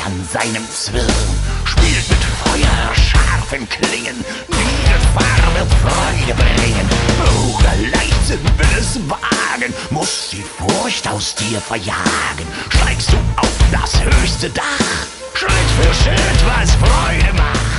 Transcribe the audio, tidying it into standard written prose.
an seinem Zwirn, spielt mit feuerscharfen Klingen, die Gefahr wird Freude bringen. Woher Leichtsinn will es wagen, muss die Furcht aus dir verjagen. Steigst du auf das höchste Dach, Schritt für Schritt, was Freude macht.